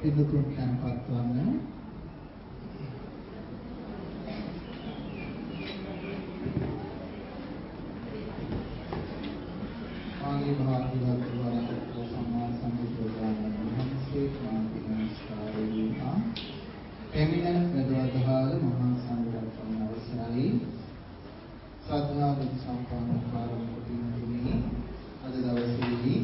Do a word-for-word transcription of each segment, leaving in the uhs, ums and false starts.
පිළිතුරු කැම්පත් වන්න ආගේ මහා විහාරවල සම්මාන සම්බුද්ධාගම මහන්සිය ක්‍රාන්ති නමස්කාරය වේවා. එමින ප්‍රදවදහාල මහා සංඝරත්නයේ අවසරයි සද්ධා බුද්ධ සම්පන්න කාර්යමුතුනි අද දවසේදී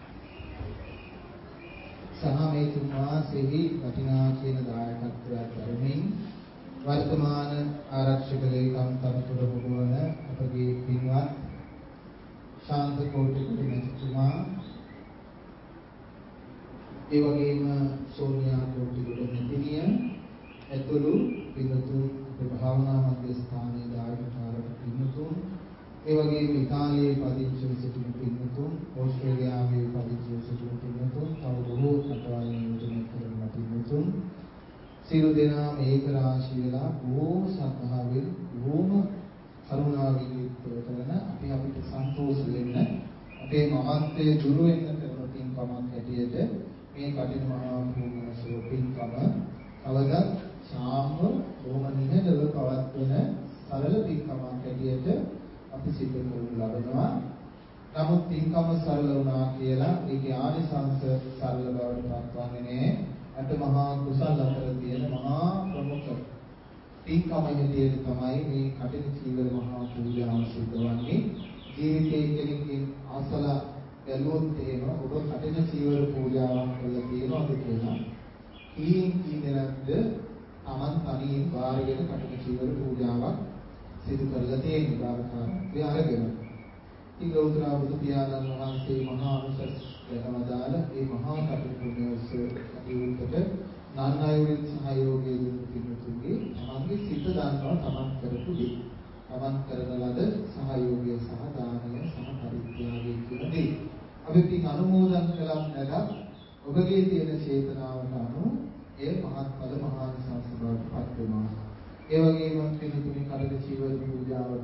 සහ මේ තුන් මාසෙහි වටිනා කියන දායකත්වයක් දරමින් වර්තමාන ආරක්ෂක ලේකම් තනතුර වන අපගේ පින්වත් ශාන්ත කෝටිකුඩ මැතිතුමා ඒ වගේම සෝනියා කෝටිකුඩ මැතිණිය ඇතුළු පින්තුන් භාවනා මධ්‍යස්ථානයේ දායකකාරක පින්තුන් ඒ වගේම ඉතාලියේ පදිංචිව සිටින පින්තුන් ඕස්ට්‍රේලියාවේ පදිංචිව සිටින පින්තුන් තව බොහෝ රටවල් නියෝජනය කරන පින්තුන් සියලු දෙනාම ඒක රාශී වෙලා බොහෝ සද්ධාවෙන් බොහෝම කරුණාවෙන් යුක්තව කරන අපි අපිට සන්තෝෂ වෙන්න අපේ මමත්වයේ දුරු වෙන්න කරන පින්කමක් හැටියට මේ කටින මහා භූමසෝ පින්කම අවගත් සාම්ව බොහොම නිහඬව පවත්වන සරල පින්කමක් හැටියට අපි සිද්ධ කරනු ලබනවා. නමුත් පින්කම සරල වුණා කියලා ඒකේ ආනිසංස සරල බවට පත්වන්නේ නැහැ. අට මහා කුසල අතර තියෙන මහා ප්‍රමුඛ පින්කම හැටියට තමයි මේ කටින චීවර මහා පූජාව සිද්ධ වන්නේ. ජීවිතයේ කෙනෙක්ගෙන් අසල බැලුවොත් එහෙම ඔබ කටින චීවර පූජාවක් කරලා තියෙනවද කියලා කීයෙන් කී දෙනෙක්ද Taman තනියෙන් වාරගෙන කටින චීවර පූජාවක් සිදු කරලා තියෙන බාරකාරත්වය අරගෙන. ඉතින් ගෞතම බුදු පියාණන් වහන්සේ මහා අනුශාස කරනවදාල මේ මහා කටයුතු උත්සව කටයුත්තට නන් අයුරින් සහයෝගය දුන්නු පින්තුන්ගේ තමන්ගේ සිත දන්නවා තමන් කරපු දේ. තමන් කරන ලද සහයෝගය සහ දානය සහ පරිත්‍යාගය කියන දේ. අපි පින් අනුමෝදන් කළත් නැගත් ඔබගේ තියෙන චේතනාවට අනුව ඒ මහත්ඵල මහානිසංස බවට පත් වෙනවා. ඒ වගේම පිළිතුරු කඩක චීවර පූජාවට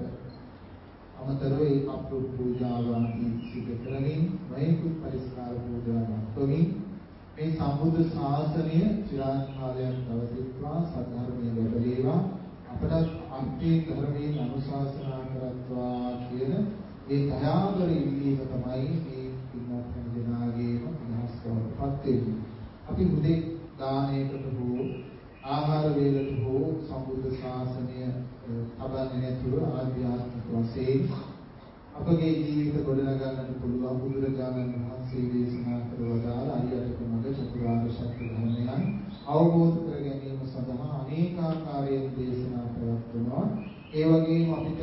අමතරව ඒ අප්‍රූප පූජාව ආදී සිදු කරමින් වෛකුත් පරිස්කාර පූජාවක් කරමින් මේ සම්බුද්ධ ශාසනය චිරාත් කාලයක් පවතිවා සද්ධර්මයේ වැඩලේවා අපට අර්ථේ ධර්මයෙන් අනුශාසනා කරත්වා කියන ඒ දයාබර ඉල්ලීම තමයි මේ පින්වත් හැම දෙනාගේම අදහස් බවටපත් වෙන්නේ. අපි හුදේ දානයකට හෝ ආහාර වේලට හෝ සම්බුද්ධ ශාසනය අබන්නේ නැතුව ආධ්‍යාත්මික වශයෙන් අපගේ ජීවිත ගොඩනගන්නට පුළුවන් බුදුරජාණන් වහන්සේ දේශනා කර වදාළ අරියත් මඟ චතුරාර්ය සත්‍ය ධර්මයන් අවබෝධ කර ගැනීම සඳහා අනේකාකාරයෙන් දේශනා ප්‍රවත්වනවා. ඒ වගේම අපිට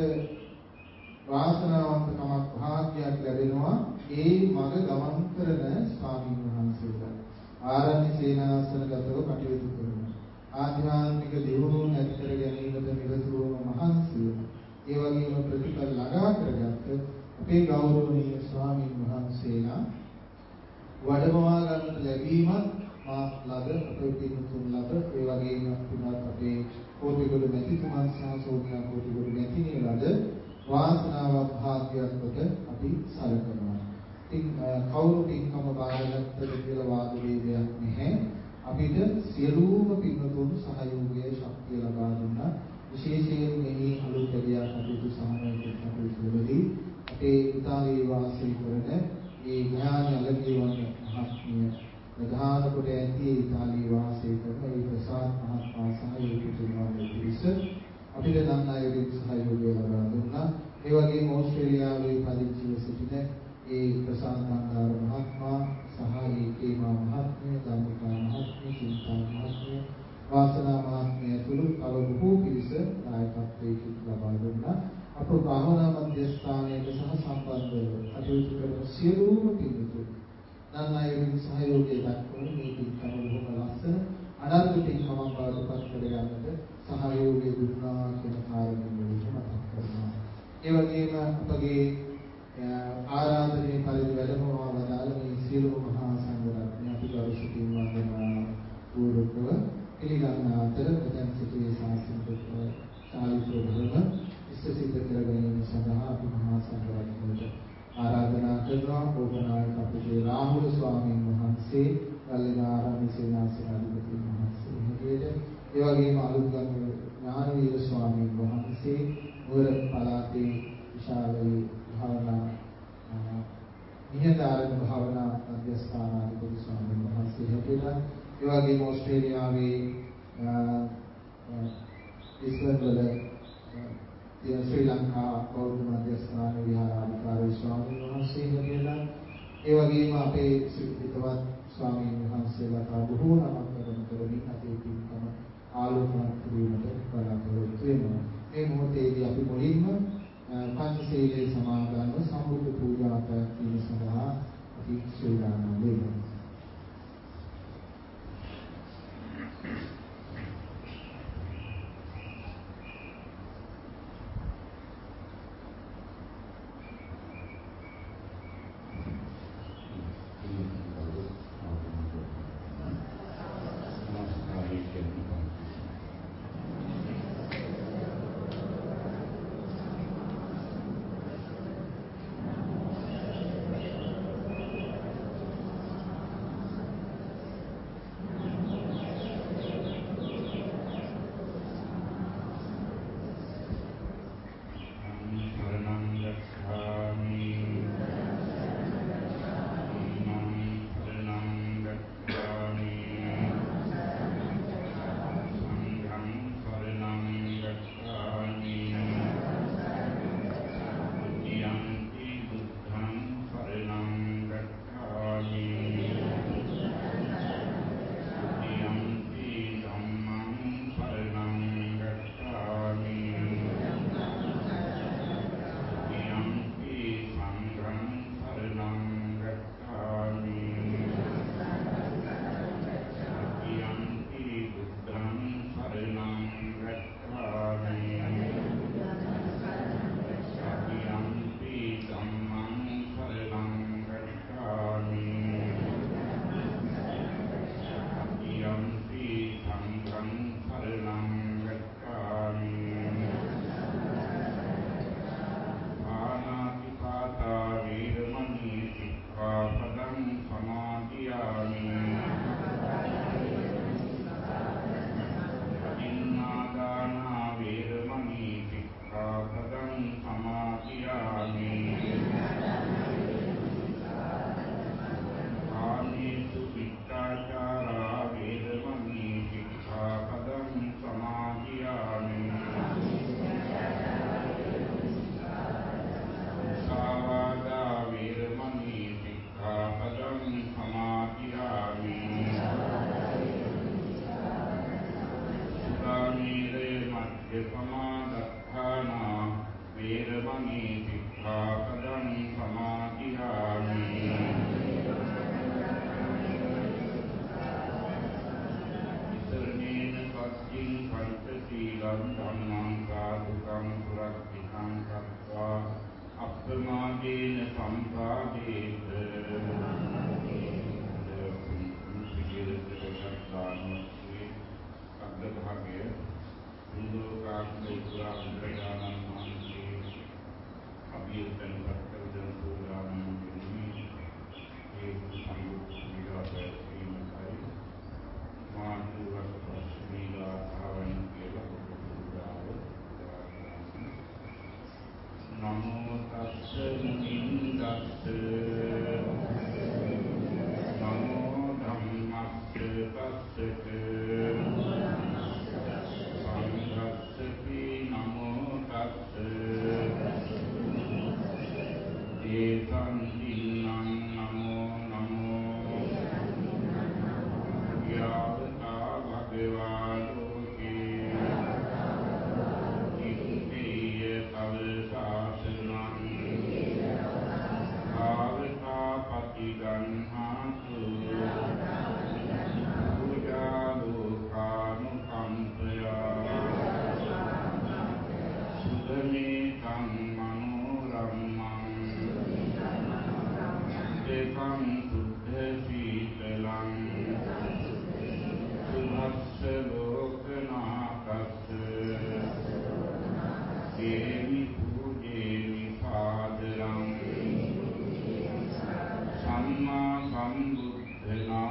වාසනාවන්තකමක් භාග්‍යයක් ලැබෙනවා ඒ මඟ ගමන් කරන ස්වාමීන් වහන්සේලා ආරණ්‍ය සේනාසනගතව කටයුතු කරනවා. ආධ්‍යාත්මික දියුණුව ඇති කර ගැනීමට නිරතුරුවම මහන්සි වෙනවා. ඒ වගේම ප්‍රතිඵල ළඟා කරගත්ත අපේ ගෞරවනීය ස්වාමීන් වහන්සේලා වඩමවා ගන්නට ලැබීමත් මා ළඟ අපේ පින්තුන් ළඟ ඒ වගේම පුණත් අපේ කෝටිගොඩ මැතිතුමන් සහ සෝනියා කෝටිගොඩ මැතිණිය ළඟ වාසනාවක් භාග්‍යයක් කොට අපි සැලකනවා. ඉතින් කවුරු පින්කම බාරගත්තද කියලා වාද වේදයක් නැහැ. අපිට සියලුම පින්තුන් සහයෝගය ශක්තිය ලබා දුන්නා. විශේෂයෙන් මේ අලුත් එළියා කටයුතු සමනය කටයුතුවලදී අපේ ඉතාලියේ වාසය කරන ඒ ඥාන අලගියවන මහත්මිය ප්‍රධාන කොට ඇති ඉතාලියේ වාසය කරන ඒ ප්‍රසාද් මහත්මයා සහ ඒ පිටුමාගේ පිරිස අපිට නම් අයුරින් සහයෝගය ලබා දුන්නා. ඒ වගේම ඕස්ට්‍රේලියාවේ පදිංචිව සිටින ඒ ප්‍රසාද් බණ්ඩාර මහත්මයා සහ ඒ කේමා මහත්මිය, ධම්මිකා මහත්මිය, චින්තා මහත්මිය, වාසනා මහත්මිය ඇතුළු තව බොහෝ පිරිස දායකත්වයෙන් ලබා දුන්නා. අප භාවනා මධ්‍යස්ථානයේ සහ සම්බන්ධව කටයුතු කරන සියලුම පින්තුන් නම් අයුරින් සහයෝගය දක්වන මේ පින්කම බොහොම ලස්සන අනර්ග පින්කමක් බවට පත් කර ගන්නට සහයෝගය දුන්නා කියන කාරණය මතක් කරනවා. ඒ වගේම අපගේ ආරාධනයේ පරිදි වැඩමවා වදාළ මේ සියලුම මහා සංඝරත්නය අපි ගරු සිතින් වන්දනා පූර්වකව පිළිගන්න අතර මෙතන සිටින ශාස්ත්‍රික චාරිත්‍ර ධර්ම ඉස්සසිත කර ගැනීම සඳහා අපි මහා සංඝරත්නයට ආරාධනා කරනවා. ඕපනායක අපේ රාහුල ස්වාමීන් වහන්සේ වහන්සේ, ගල්ලෙනාරාමේ සේනාසනාධිපති වහන්සේ හැටියට, ඒ වගේම අලුත්ගම ඥානවීර ස්වාමීන් වහන්සේ, නුවර පළාතේ විශාල භාවනා නිහඬාරණ භාවනා මධ්‍යස්ථානාධිපති ස්වාමීන් වහන්සේ හැටියට, ඒ වගේම ඕස්ට්‍රේලියාවේ ඉස්ලන්ඩ් වල ශ්‍රී ලංකා බෞද්ධ මධ්‍යස්ථාන විහාරාධිකාරී ස්වාමීන් වහන්සේ හැටියට, ඒ වගේම අපේ හිතවත් ස්වාමීන් වහන්සේලා බොහෝ නමක් කරන කරමින් අපේ පින්කම ආලෝකමත් කිරීමට බලාපොරොත්තු වෙනවා. මේ මොහොතේදී අපි මුලින්ම පංචශීලයේ සමාදන්ව සම්බුද්ධ පූජා පැවැත්වීම සඳහා අපි සූදානම් වෙනවා. සම්බුද්ධ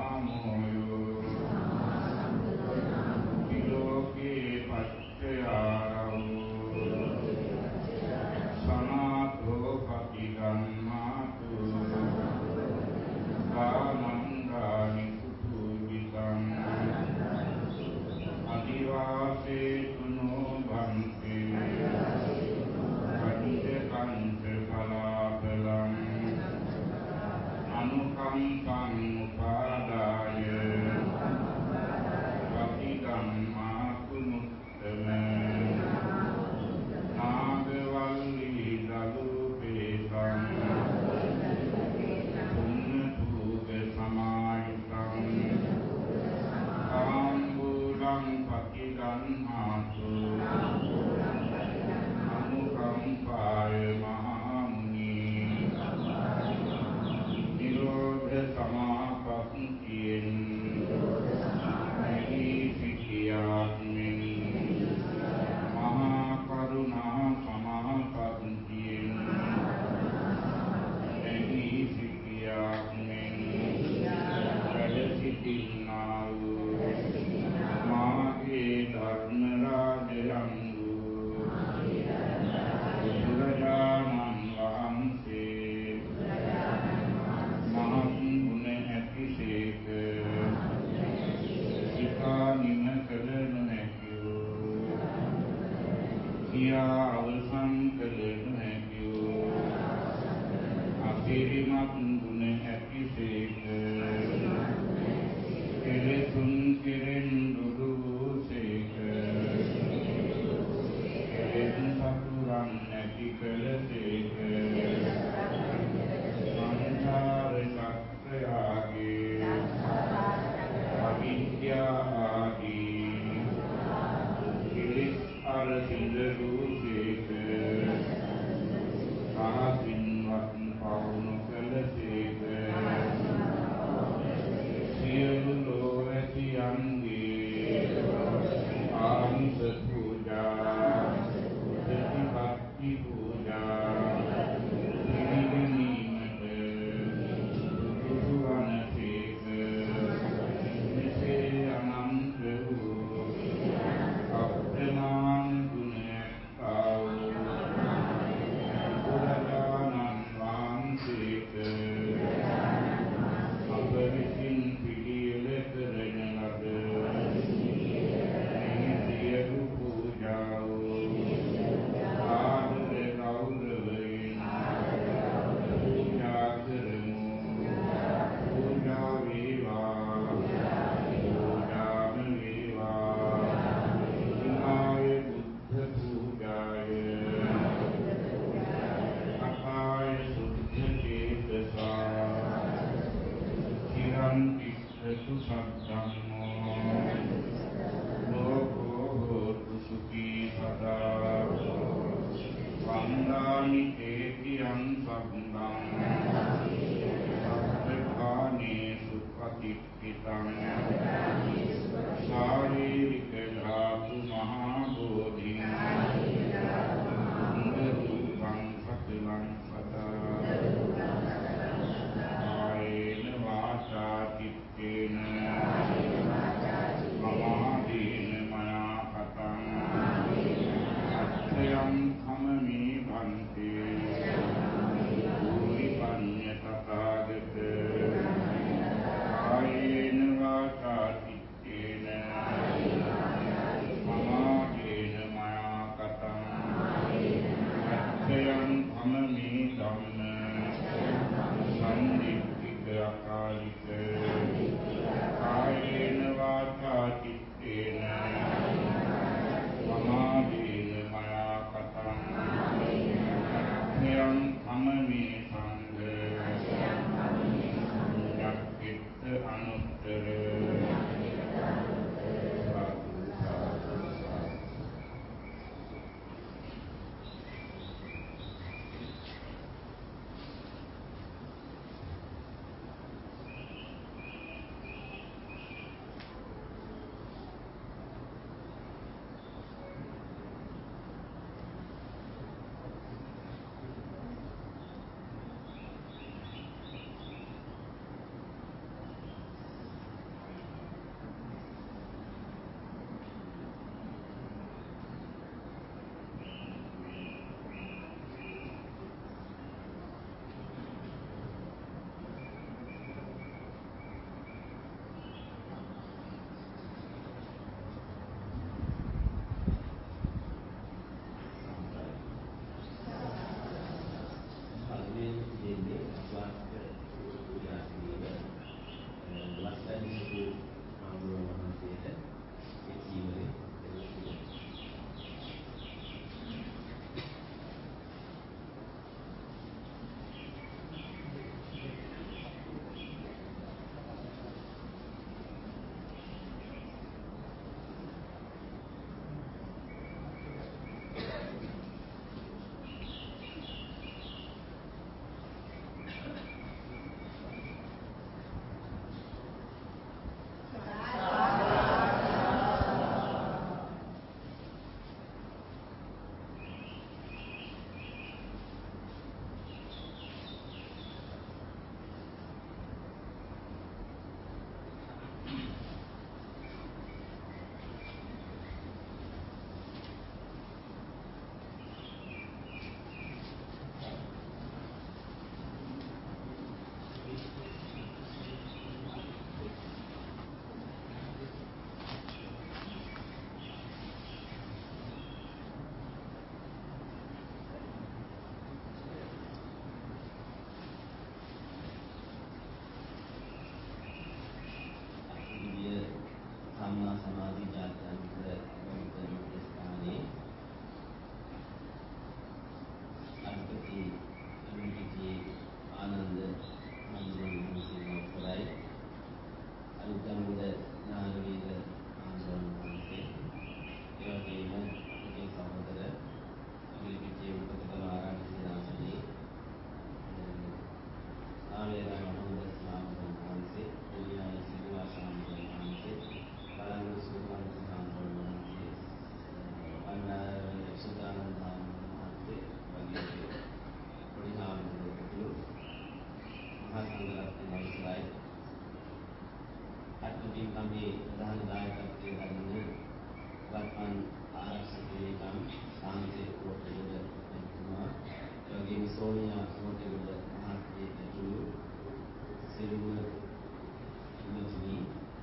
මේ ප්‍රධාන දායකත්වයේ දරන වත්මන් ආරක්ෂක ලේකම් සාන්තේ කොටගොඩ එතුමා, ඒ වගේම සෝනියා කොටගොඩ මහත්මිය ඇතුළු සිළුම ඉන්නතුනි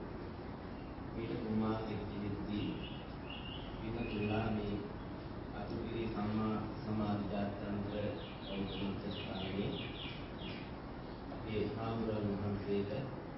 මීට තුමාසෙක් තිබෙද්දී පින්තුලා මේ අතුරුගිරි සම්මා සමාධි ජාත්‍යන්තර බෞද්ධ ස්ථානයේ අපේ හාමුදුරුවෝ වහන්සේට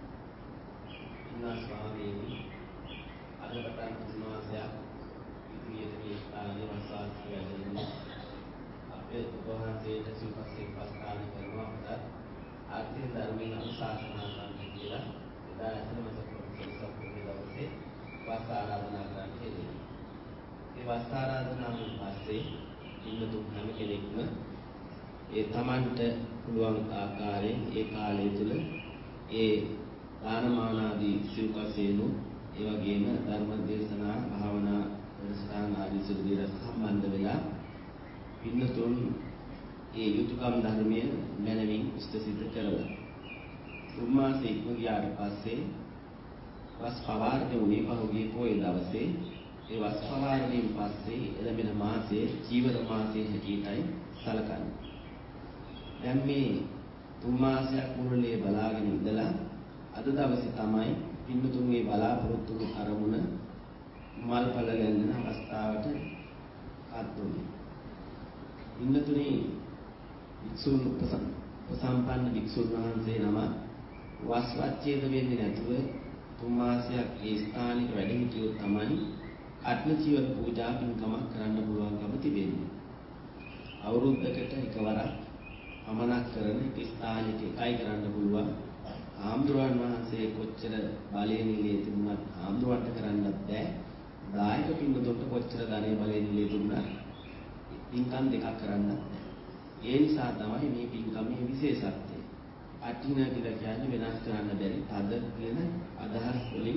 ඉන්නා ස්වාමීනි අද පටන් තුමාසයක් ඉදිරියට මේ ස්ථානයේ වසවාසය වැඩෙන්නේ අපේ වහන්සේට සිව්පස්සේ පස්ථාන කරනවා අපට ආර්ථික ධර්මයෙන් අනුශාසනා කරන්න කියලා එදා ඇතුළම සත්පුරුෂ දවසේ වස් ආරාධනා කරන්න හේතුයි. ඒ වස් ආරාධනාවෙන් පස්සේ ඉන්නතුන් හැම කෙනෙක්ම ඒ තමන්ට පුළුවන් ආකාරයෙන් ඒ කාලය තුල ඒ දානමාන ආදී සිව්පසේනු ඒ වගේම ධර්ම දේශනා භාවනා වැඩසටහන් ආදී සිදු දේට සම්බන්ධ වෙලා ඉන්නතුන් ඒ යුතුයකම් ධර්මයේ මනමින් ඉෂ්ට සිද්ධ කරලා තුන් මාසෙ ඉක්ම ගියාට පස්සේ වස් පවාරණය උනේ පහුගිය පොයේ දවසේ ඒ වස් පවාරණයෙන් පස්සේ එළඹෙන මාසයේ චීවර මාසයේ හැටියටයි සැලකන්නේ. දැන් මේ තුන් මාසයක් මුළුල්ලේ බලාගෙන ඉඳලා අද දවසේ තමයි පින්නතුන්ගේ බලාපොරොත්තු අරමුණ මල්පල ගැන්වෙන අවස්ථාවට පත් වුනේ. පින්නතුනේ වික්ෂුන් උපසම්පන්න වික්ෂුන් වහන්සේ නම වස් වච්ඡේද වෙන්නේ නැතුව තුන් මාසයක් ඒ ස්ථානික වැඩ හිටියොත් තමයි අට්න ජීවන පූජා පින්කමක් කරන්න පුළුවන්කම තිබෙන්නේ. අවුරුද්දකට එකවරක් පමණක් කරන ස්ථානික එකයි කරන්න පුළුවන්. ආම්දුරන් වහන්සේ කොච්චර බලයෙන් ඉලේ තිබුණත් ආම්දුරන්ට කරන්නත් බෑ. දායක පින්වතුන්ට කොච්චර ධනෙ බලයෙන් ඉලේ තිබුණත් පින්කම් දෙකක් කරන්නත් බෑ. ඒ නිසා තමයි මේ පින්කමේ විශේෂත්වය. අටින කියලා කියන්නේ වෙනස් කරන්න බැරි තද කියන අදහස් වලින්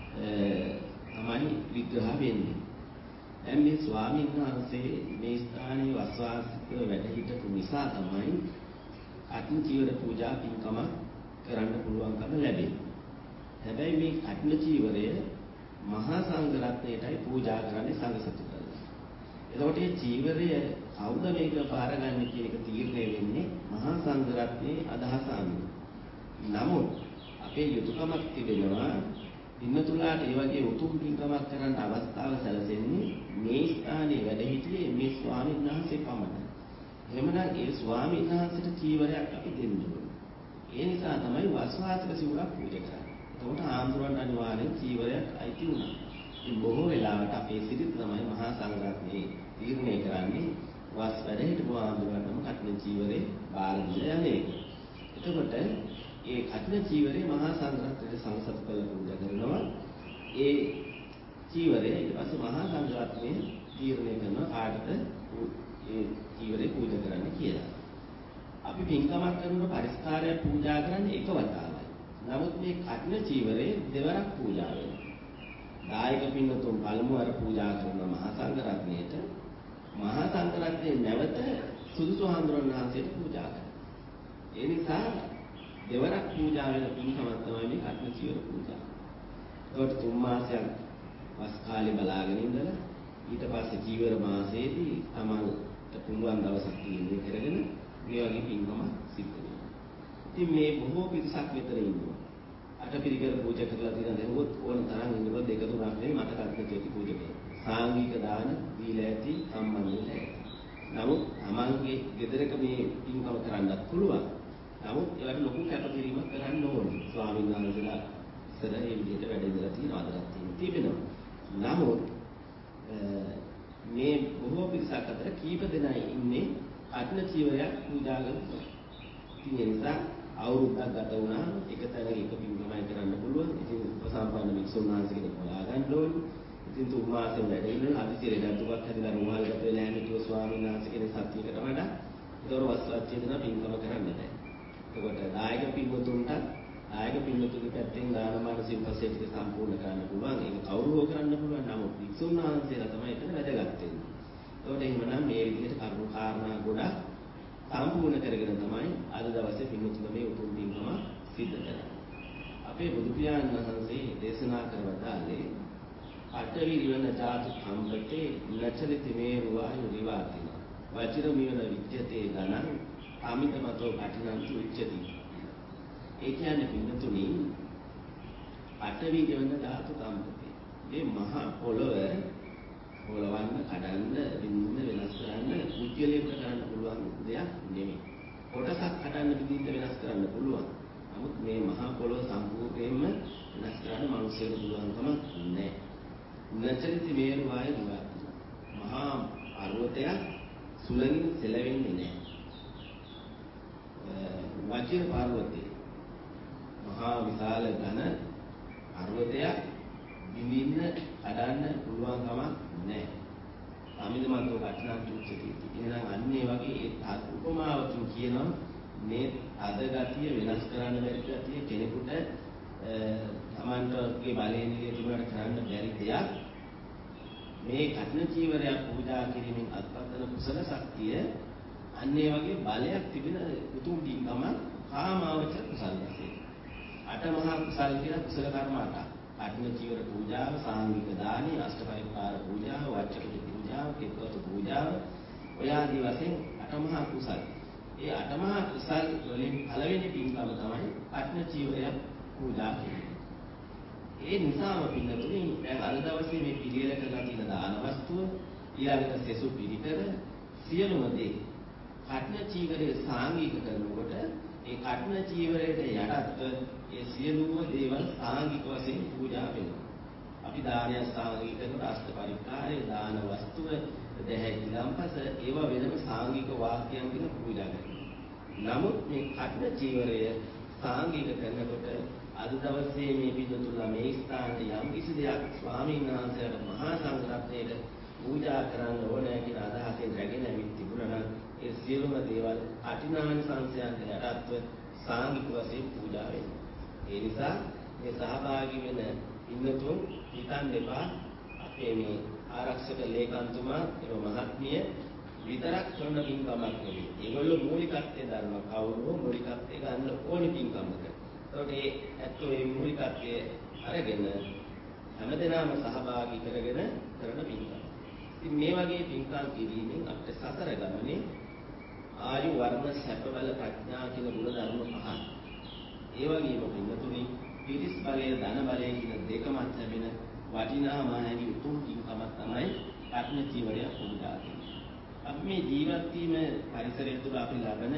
තමයි විග්‍රහ වෙන්නේ. දැන් මේ ස්වාමීන් වහන්සේ මේ ස්ථානයේ වස්වාසිකව වැඩ හිටපු නිසා තමයි අට්න ජීවර පූජා පින්කම කරන්න පුළුවන්කම ලැබෙන්නේ. හැබැයි මේ අට්න ජීවරය මහා සංඝ රත්නයටයි පූජා කරන්නේ සංඝ සතුටට. එතකොට මේ ජීවරය කවුද මේක බාරගන්නේ කියන එක තීරණය වෙන්නේ මහා සංඝ රත්නයේ අදහස අනුව. නමුත් අපේ යුතුයකමක් තිබෙනවා පින්නතුලාට ඒ වගේ උතුම් පින්කමක් කරන්න අවස්ථාව සැලසෙන්නේ මේ ස්ථානයේ වැඩ සිටියේ මේ ස්වාමීන් වහන්සේ පමණයි. එහෙමනම් ඒ ස්වාමීන් වහන්සේට චීවරයක් අපි දෙන්න ඕනේ. ඒ නිසා තමයි වස්වාසික සිවුරක් පූජා කරන්නේ. එතකොට ආන්දරවන්ට අනිවාර්යෙන් චීවරයක් අයිති වුණා. ඉතින් බොහෝ වෙලාවට අපේ සිරිත තමයි මහා සංඝරත්නයේ තීරණය කරන්නේ වස් වැඩ හිටපු ආන්දරවන්ටම කටන චීවරේ බාර දීලා යන්නේ. එතකොට ඒ කටන චීවරේ මහා සංඝරත්නයට සංසත් කළ පූජා කරනවා. ඒ චීවරය ඊට පස්සේ මහා සංඝරත්නයේ තීරණය කරනවා කාටද ඒ චීවරේ පූජා කරන්න කියලා. අපි පින්කමක් කරනකොට පරිස්කාරයක් පූජා කරන්නේ එක වතාවයි. නමුත් මේ කටන චීවරේ දෙවරක් පූජා වෙනවා. දායක පින්නතුන් පළමු වර පූජා කරන මහා සංඝරත්නයට මහා සංඝරත්නයේ නැවත සුදුසු ආන්දරන් වහන්සේට පූජා කරනවා. ඒ නිසා දෙවරක් පූජා වෙන පින්කමක් තමයි මේ කටන චීවර පූජා. ඒකට තුන් මාසයක් වස් කාලේ බලාගෙන ඉඳලා ඊට පස්සේ චීවර මාසයේදී තමන්ට පුළුවන් දවසක් තීරණය කරගෙන මේ වගේ පින්කම සිද්ධ වෙනවා. ඉතින් මේ බොහෝ පිරිසක් මෙතන ඉන්නවා. අටපිරිකර පූජා කරලා තියෙන දරුවොත් ඕන තරම් ඉන්නවා දෙක තුනක් නෙවෙයි මට කර්තකේති පූජා කරනවා. සාංගික දාන දීලා ඇති සම්බන්ධ ඇති. නමුත් තමන්ගේ ගෙදරක මේ පින්කම කරන්නත් පුළුවන්. නමුත් ඒකට ලොකු කැපකිරීමක් කරන්න ඕනේ. ස්වාමීන් වහන්සේලා ඉස්සර මේ විදිහට වැඩ ඉඳලා තියෙනවා අදටත් තියෙනවා. නමුත් මේ බොහෝ පිරිසක් අතර කීප දෙනා ඉන්නේ අට්න චීවරයක් පූජා කරනවා. ඉතින් ඒ නිසා අවුරුද්දක් ගත වුණා එක තැනක එක පින්කමයි කරන්න පුළුවන්. ඉතින් උපසම්පන්න වික්ෂුන් වහන්සේ කෙනෙක් හොයා ගන්න ඕනේ. ඉතින් තුන් මාසෙම වැඩ ඉඳලා අදිසිරේ දඩුවක් හැදලා රුමාල් ගත වෙලා හිටියෝ ස්වාමීන් වහන්සේ කෙනෙක් සත්‍යයකට වඩා ඒතොර වස්වත් චේතන පින්කම කරන්න බෑ. එතකොට දායක පින්වතුන්ට දායක පින්වතුන්ගේ පැත්තෙන් දානමාන සිල්පස්සේ ටික සම්පූර්ණ කරන්න පුළුවන්. ඒක කවුරු හෝ කරන්න පුළුවන්. නමුත් වික්ෂුන් වහන්සේලා තමයි එතන වැදගත් වෙන්නේ. ඒකට එහෙමනම් මේ විදිහට කරුණු කාරණා ගොඩක් සම්පූර්ණ කරගෙන තමයි අද දවසේ පින්වතුන් මේ උතුම් පින්කම සිද්ධ කරන්නේ. අපේ බුදු පියාණන් වහන්සේ දේශනා කරවදාලේ අටවි රිවන ජාතු කම්පතේ නචරිත මේරුවායු රිවාතින වජිර මිවන විද්‍යතේ ගණන් අමිතමතෝ කටිනන්තු උච්චති. ඒ කියන්නේ පින්නතුනි අටවි රිවන ජාතු කම්පතේ මේ මහා පොළොව පොළවන්න කඩන්න බින්ද වෙනස් කරන්න උද්‍යලයට කරන්න පුළුවන් දෙයක් නෙමෙයි. කොටසක් කඩන්න බින්ද වෙනස් කරන්න පුළුවන්. නමුත් මේ මහා පොළොව සම්පූර්ණයෙන්ම වෙනස් කරන්න මනුස්සයෙකුට පුළුවන්කම නැහැ. නචරිත මේරුවාය රුවා මහා පර්වතයක් සුළඟින් සෙලවෙන්නේ නැහැ. වජිර පර්වතේ මහා විශාල ඝන පර්වතයක් බින්දින්න කඩන්න පුළුවන් කමක් නැහැ. අමිතමත්ව කටිනා තුච්චති. එහෙනම් අන්නේ වගේ ඒ උපමාවකින් කියනවා මේ අද ගතිය වෙනස් කරන්න බැරි ගතිය කෙනෙකුට තමන්ටගේ බලයෙන් තිබුණාට කරන්න බැරි දෙයක්. මේ කඨින චීවරයක් පූජා කිරීමෙන් අත්පත්වන කුසල ශක්තිය අන්නේ වගේ බලයක් තිබෙන උතුම් පින්කම කාමාවචර කුසල වශයෙන්. අටමහා කුසල කියලා කුසල කර්ම අටක්. කඨින චීවර පූජාව, සාංගික දානි, අෂ්ටපරිපාර පූජාව, වච්චක පූජාව, කෙත්වත පූජාව ඔය ආදී වශයෙන් අටමහා කුසල. ඒ අටමහා කුසල් වලින් පළවෙනි පින්කම තමයි කඨින චීවරයක් පූජා කිරීම. ඒ නිසාම පින්නතුනි දැන් අද දවසේ මේ පිළියෙල කරලා තියෙන දාන වස්තුව ඊළඟට සෙසු පිළිකර සියලුම දේ කඨින චීවරයේ සාංගික කරනකොට ඒ කඨින චීවරයට යටත්ව ඒ සියලුම දේවල් සාංගික වශයෙන් පූජා වෙනවා. අපි දානය සාංගික කරන අෂ්ටපරිකාරය දාන වස්තුව දෙහැටි ලම්පස ඒවා වෙනම සාංගික වාක්‍යයන් කියන පූජා කරනවා. නමුත් මේ කඨින චීවරය සාංගික කරනකොට අද දවසේ මේ පිටුතුලා මේ ස්ථානයේ යම් කිසි දෙයක් ස්වාමීන් වහන්සේලාට මහා සංඝරත්නයට පූජා කරන්න ඕනේ කියන අදහසෙන් රැගෙන ඇවිත් තිබුණා නම් ඒ සියලුම දේවල් කඨිනානිසංසයන් යටත්ව සාංගික වශයෙන් පූජා වෙනවා. ඒ නිසා මේ සහභාගී වෙන පින්නතුන් හිතන්න එපා අපේ මේ ආරක්ෂක ලේකම්තුමා ඒ මහත්මිය විතරක් කරන පින්කමක් නෙවෙයි. ඒගොල්ලෝ මූලිකත්වයේ ධර්ම කවුරු මූලිකත්වයේ ගන්න ඕනේ පින්කමකට. ඒකට ඒ ඇත්තෝ මේ මූලිකත්වයේ අරගෙන හැමදෙනාම සහභාගී කරගෙන කරන පින්කම. ඉතින් මේ වගේ පින්කම් කිරීමෙන් අපිට සතර ගමනේ ආයු වර්ණ සැප බල ප්‍රඥා කියන ගුණ ධර්ම පහක්. ඒ වගේම පින්තුනි පිරිස් බලය ධන බලය කියන දෙකමත් ලැබෙන වටිනා මානවි උතුම් පින්කමක් තමයි කඨින චීවරය පූජා කිරීම. අපි මේ ජීවත් වීම පරිසරය තුළ අපි ලබන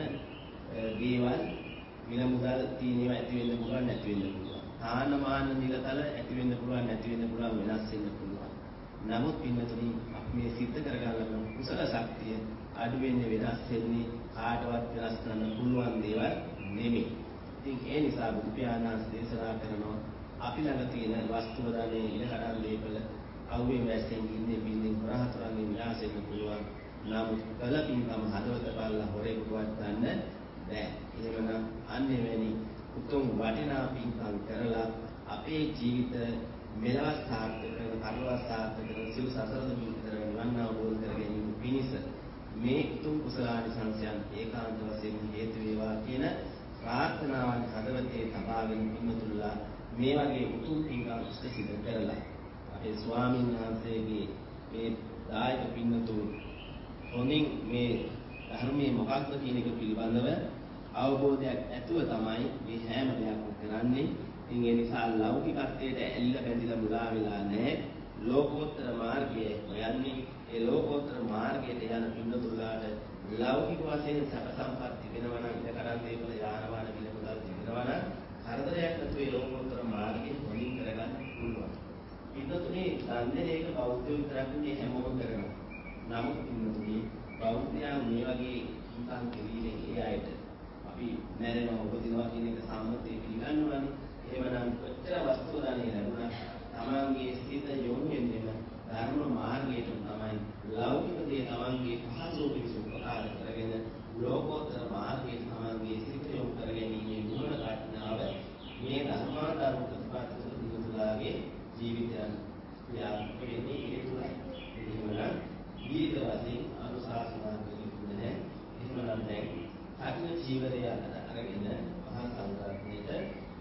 දේවල් මිල මුදල් තියෙනවා ඇති වෙන්න පුළුවන් නැති වෙන්න පුළුවන්. ආනමාන නිලතල ඇති වෙන්න පුළුවන් නැති වෙන්න පුළුවන් වෙනස් වෙන්න පුළුවන්. නමුත් පින්නතුනි අපි මේ සිද්ධ කරගන්න කුසල ශක්තිය අඩු වෙන්නේ වෙනස් වෙන්නේ කාටවත් වෙනස් කරන්න පුළුවන් දේවල් නෙමෙයි. ඉතින් ඒ නිසා බුදු පියාණන් දේශනා කරනවා අපි ළඟ තියෙන වස්තුව දානේ ඉලකඩන් දීපල අවුවේ වැස්සෙන් ඉන්නේ බින්දින් හොරහතරන් විනාශ වෙන්න පුළුවන්. නමුත් කල පින්කම හදවත බලලා හොරෙකුවත් ගන්න බෑ. එහෙමනම් අන්නේ වැනි උතුම් වටිනා පින්කම් කරලා අපේ ජීවිත මෙලොව සාර්ථක කරන, පරලොව සාර්ථක කරන, සිල් සසර දුරු කරගෙන නිවන් අවබෝධ කර ගැනීම පිණිස මේ උතුම් කුසලානිසංසයන් ඒකාන්ත වශයෙන් හේතු වේවා කියන ප්‍රාර්ථනාවන් හදවතේ තබාගෙන පින්තුල්ලා මේ වගේ උතුම් පින්කම් සිදු කරලා අපේ ස්වාමීන් වහන්සේගේ මේ දායක පින්තුන් හොඳින් මේ ධර්මයේ මොකක්ද කියන එක පිළිබඳව අවබෝධයක් ඇතුව තමයි මේ හැම දෙයක්ම කරන්නේ. ඉතින් ඒ නිසා ලෞකිකත්වයට ඇලිලා බැඳිලා මුලා වෙලා නැහැ. ලෝකෝත්තර මාර්ගය හොයන්නේ. ඒ ලෝකෝත්තර මාර්ගයට යන පින්නතුලාට ලෞකික වශයෙන් සැප සම්පත් තිබෙනවා නම් ඉඳ කරන් දේවල යානවාන පිළිමුදල් තිබෙනවා නම් හතරයක් නැතුව ඒ ලෝකෝත්තර මාර්ගය හොලින් කරගන්න පුළුවන්. පින්නතුනේ සම්දේශයක බෞද්ධ විතරක් නෙවෙයි හැමෝම කරනවා. නමුත් පින්නතුනේ බෞද්ධයා මේ වගේ හිතන් කිරීමෙන් ඒ අයට අපි මැරෙනවා උපදිනවා කියන එක සම්මතයේ පිළිගන්නවානේ. එහෙමනම් කොච්චර වස්තු දානේ ලැබුණා තමන්ගේ සිත යොමු වෙන්නේම ධර්ම මාර්ගයට තමයි ලෞකික දේ තමන්ගේ පහසු පිසු උපකාර කරගෙන ලෝකෝත්තර මාර්ගයට තමන්ගේ සිත යොමු කරගැනීමේ නුවණ ප්‍රඥාව මේ ධර්මාදාන ප්‍රතිපත්ති දුරුලාගේ ජීවිතයන් ක්‍රියාත්මක වෙන්නේ ඒ තුලයි. එහෙමනම් ජීවිත වශයෙන් අනුශාසනා කරන්නේ එහෙමනම් දැන් කර්ම ජීවිතය අරගෙන මහා සංඝරත්නයට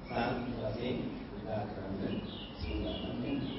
සාන්ති වශයෙන් විකාර කරන්න සූදානම් වෙනවා.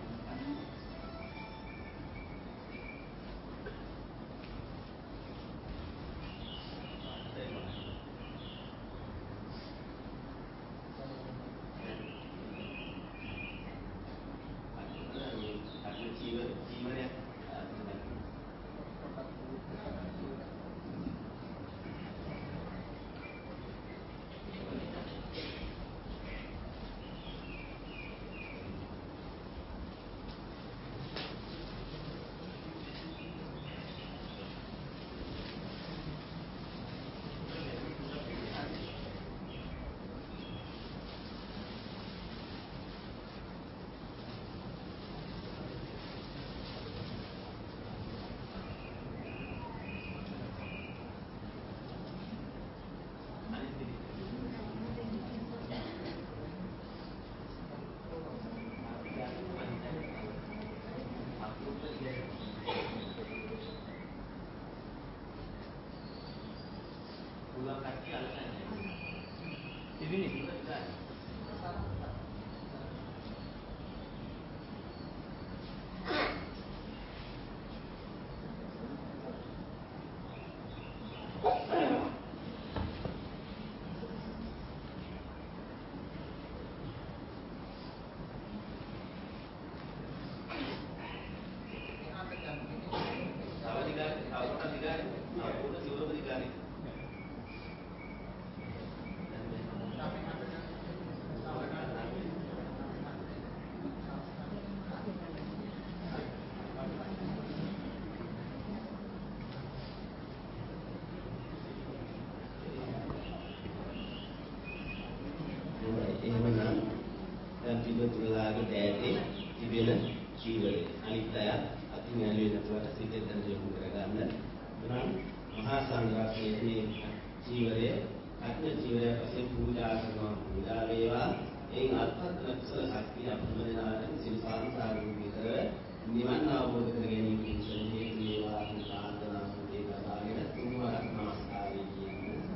පිළිතුරුලාගේ දෑතේ තිබෙන ජීවරය අනිත් අය අතින් ඇලෙන්නේ නැතුවට සිතෙන් දැන යොමු කරගන්න. එනම් මහා සංඝරත්නයේ ජීවරය අත්ම ජීවරය වශයෙන් පූජා කරනවා. පූජා වේවා එයින් අත්පත් කුසල ශක්තිය අපමණනාට සිල් සාන්තාරුන් විතර නිවන් අවබෝධ කර ගැනීම පිණිස හේතු වේවා කියන ප්‍රාර්ථනා සුදේ කරගෙන තුන්වරක් නමස්කාරය කියන්නේ.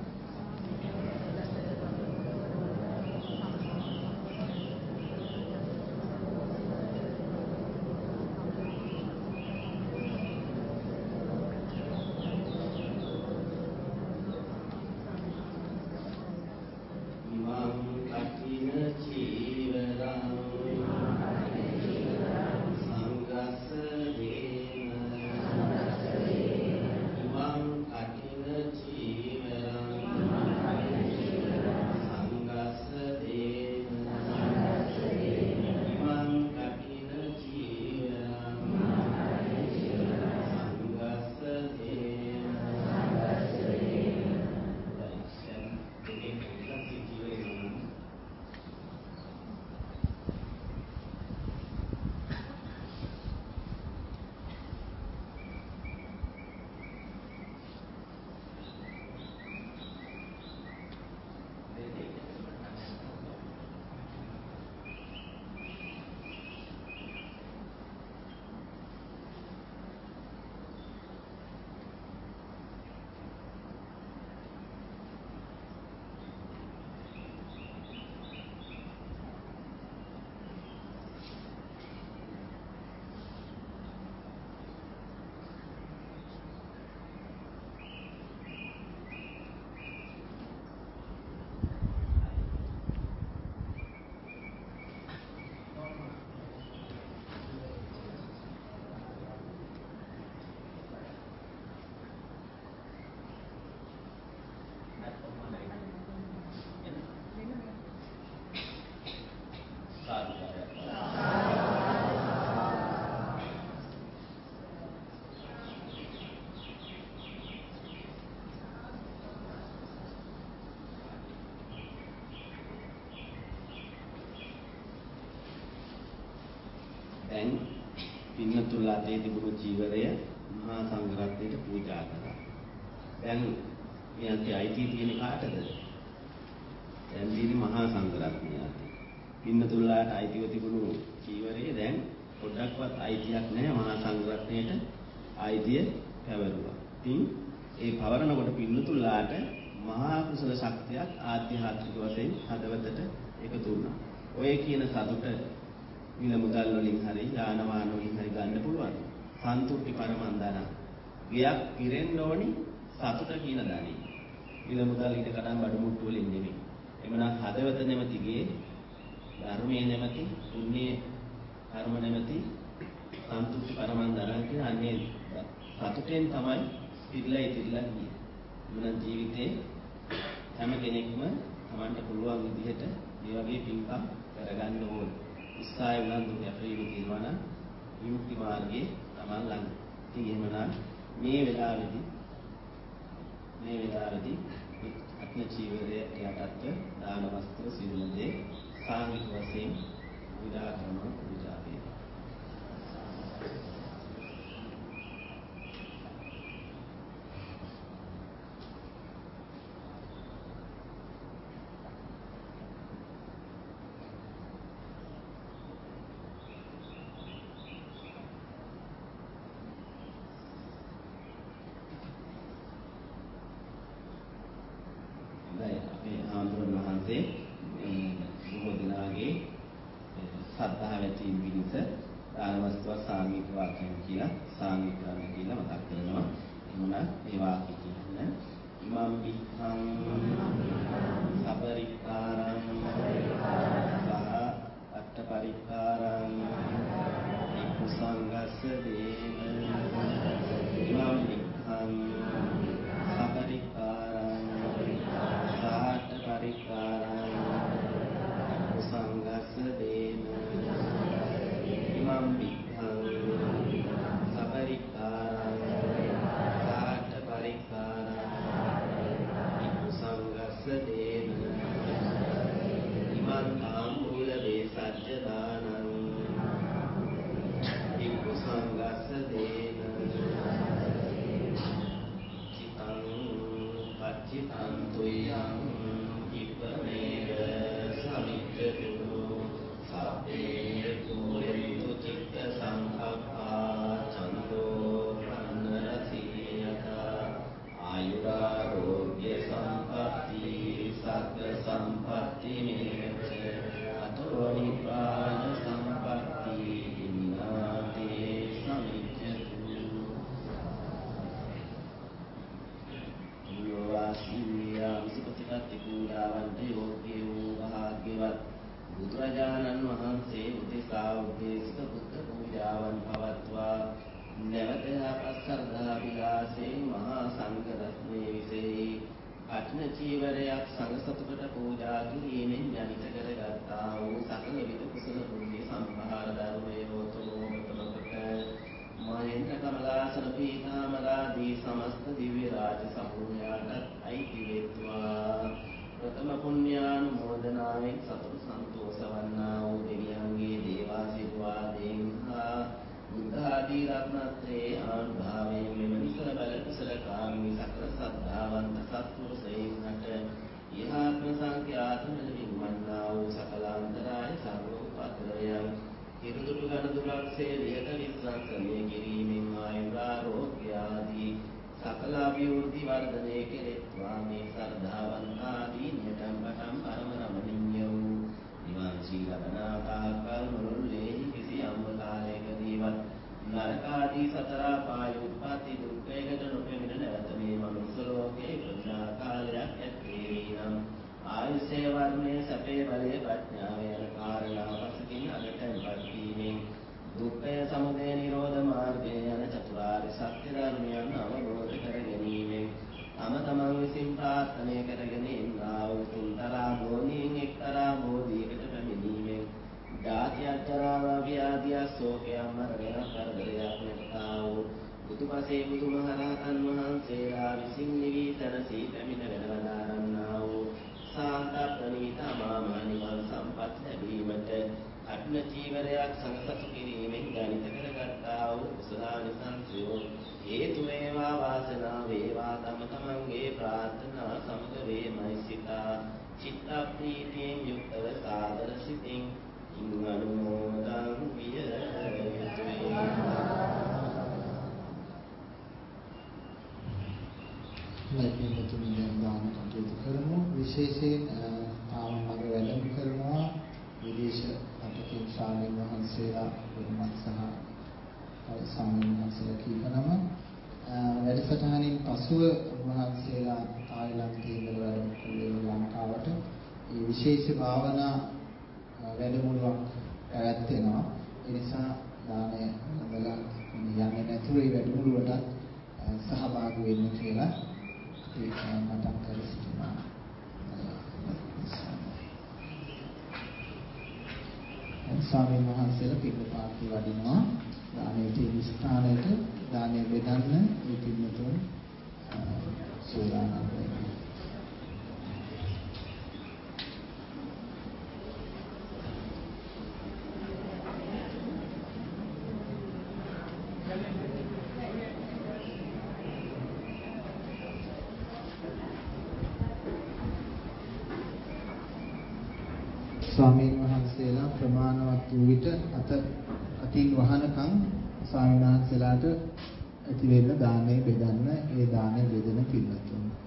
දැන් පින්නතුල්ලා තේ තිබුණු ජීවරය මහා සංඝරත්නයට පූජා කරා. දැන් මේ අන්ති අයිතිය තියෙන කාටද? දැන් දීනි මහා සංඝරත්නයාට. පින්නතුල්ලාට අයිතිව තිබුණු ජීවරය දැන් පොඩ්ඩක්වත් අයිතියක් නැහැ මහා සංඝරත්නයට අයිතිය පැවරුවා. ඉතින් ඒ පවරනකොට පින්නතුල්ලාට මහා කුසල ශක්තියක් ආධ්‍යාත්මික වශයෙන් හදවතට එකතු වුණා. ඔය කියන සතුට මිල මුදල් වලින් හරි යාන වාහන වලින් හරි ගන්න පුළුවන්. සන්තුට්ටි පරමන්දන. ගියක් පිරෙන්න ඕනි සතුට කියන දණි. මිල මුදල් ඊට කඩන් බඩු මුට්ටු වලින් නෙමෙයි. එමනම් හදවත නැමැතිගේ ධර්මයේ නැමැති පුණ්‍ය කර්ම නැමැති සන්තුෂ්ටි පරමන්දන කියන අන්නේ සතුටෙන් තමයි ඉතිරිලා ඉතිරිලා ගියේ. එමනම් ජීවිතේ හැම කෙනෙක්ම Tamanට පුළුවන් විදිහට මේ වගේ පින්කම් කරගන්න ඕන. උත්සාහය උනන්දු කැපවීම තියෙනවා නම් විමුක්ති මාර්ගයේ Taman ළඟ. ඉතින් එහෙමනම් මේ වෙලාවේදී මේ වෙලාවේදී අත්න චීවරය යටත්ව දාන වස්ත්‍ර සියලුම දේ සාංගික වශයෙන් පූජා කරනවා පූජා වේවා. විශේෂයෙන් තාම මග වැඩම කරනවා විශේෂ අටකින් ස්වාමීන් වහන්සේලා වෙනමත් සහ ස්වාමීන් වහන්සේලා කීපනම වැඩසටහනින් පසුව වහන්සේලා තායිලන්තයේ ඉඳලා වැඩම කළේ ලංකාවට. ඒ විශේෂ භාවනා වැඩමුළුවක් පැවැත්වෙනවා. ඒ නිසා දානය ලැබලා යන්නේ නැතුව ඒ වැඩමුළුවට සහභාගී වෙන්න කියලා ඒක මතක් කර සිටිනවා. ස්වාමීන් වහන්සේලා පිටපාතේ වඩිනවා. දානයේ තියෙන ස්ථානයට දානය බෙදන්න මේ පින්නතුන් සූදානම් වෙනවා. ස්වාමීන් වහන්සේලා ප්‍රමාණවත් වූ විට අත අතින් වහනකම් ස්වාමීන් වහන්සේලාට ඇති වෙන්න දානේ බෙදන්න ඒ දානේ බෙදෙන පිළිතුරු